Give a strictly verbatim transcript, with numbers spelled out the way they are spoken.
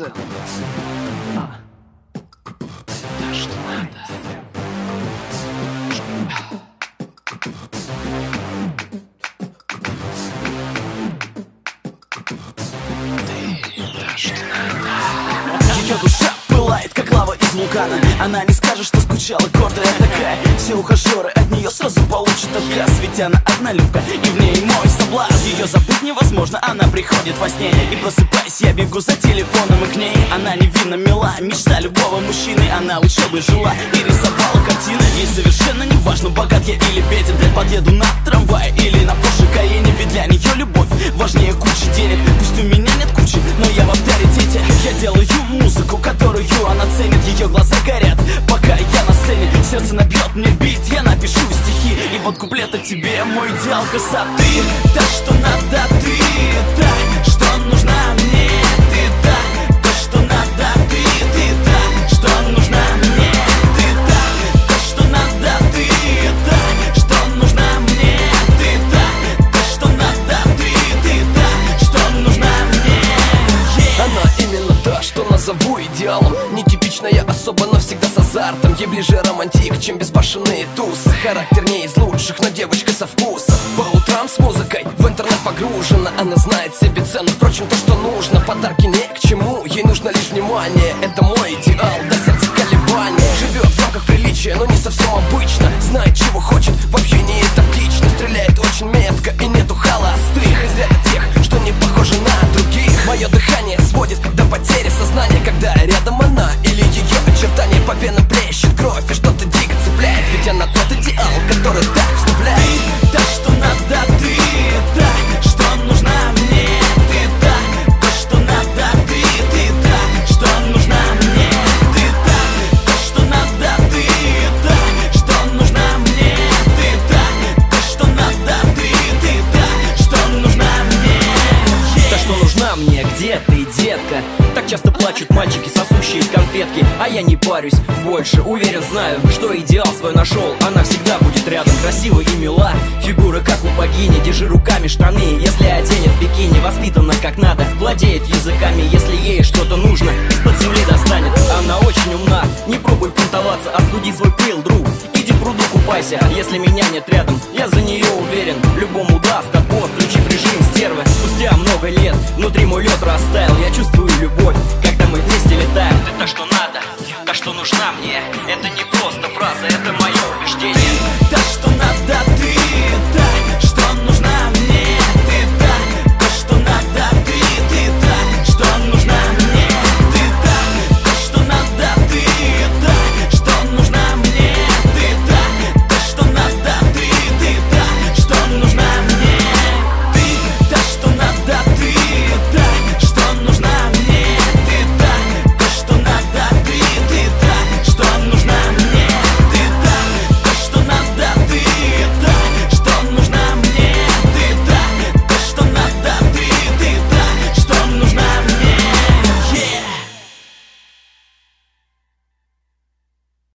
процентов. А. Да что надо. Ее душа пылает, как лава из вулкана. Она не скажет, что скучала, гордая такая. Все ухажеры от нее сразу получат отказ. Ведь она однолюбка, и в ней мой соблазн. Ее забыть невозможно, она приходит во сне. И просыпаясь, я бегу за телефоном и к ней. Она невинно мила, мечта любого мужчины. Она учебой жила и рисовала картины. Ей совершенно не важно, богат я или беден. Подъеду на трамвае или на Порше Каене. Ведь для нее любовь важнее кучи денег. Пусть у меня нет кучи, но я в авторитете. Я делаю музыку, которую она ценит. Ее глаза горят, пока я на сцене. Сердце набьет мне бит, я напишу стихи. И вот куплет о тебе, мой идеал красоты. Та, что надо, ты та, что нужна мне. Ты та, то, что надо, ты, ты та, что нужна мне. Ты та, то, что надо, ты та, что нужна мне. Ты та, то, что надо, ты, ты та, что нужна мне. Yeah. Она именно та, что назову идеалом. Нетипичная особа, но всегда с азартом. Ей ближе романтик, чем безбашенные тусы. Характер не из лучших, но девочка со вкусом. По утрам с музыкой в интернет погружена. Она знает себе цену, впрочем, то, что нужно. Подарки не к чему, ей нужно лишь внимание. Это мой идеал, до сердца колебания. Живет в рамках приличия, но не совсем обычно. Знает, чего хочет, в общении тактично. Стреляет очень метко и нету холостых. Из ряда тех, что не похожи на других. Мое дыхание сводит до потери сознания, когда рядом она или ее очертания. По венам плещет кровь и что-то дико цепляет. Ведь она тот идеал, который так вставляет. Ты та, что надо, ты та, что нужна мне. Ты та, то, что надо, ты, ты та, что нужна мне. Ты та, то, что надо, ты та, что нужна мне. Ты та, то, что надо, ты, ты та, что нужна мне. Yeah. Та, что нужна мне, где ты, детка? Так часто плачут мальчики, сосущие конфетки. А я не парюсь больше, уверен, знаю, что идеал свой нашел. Она всегда будет рядом, красивая и мила. Фигура как у богини, держи руками штаны. Если оденет бикини, воспитана как надо. Владеет языками, если ей что-то нужно, из-под земли достанет. Она очень умна, не пробуй понтоваться, остуди свой пыл, друг. Иди в пруду купайся, если меня нет рядом. Я за нее уверен, любому даст отпор, включив режим стервы. Спустя много лет внутри мой лед растаял. Я чувствую любовь, когда мы вместе летаем. Ты та, что надо, та, что нужна мне. Это не просто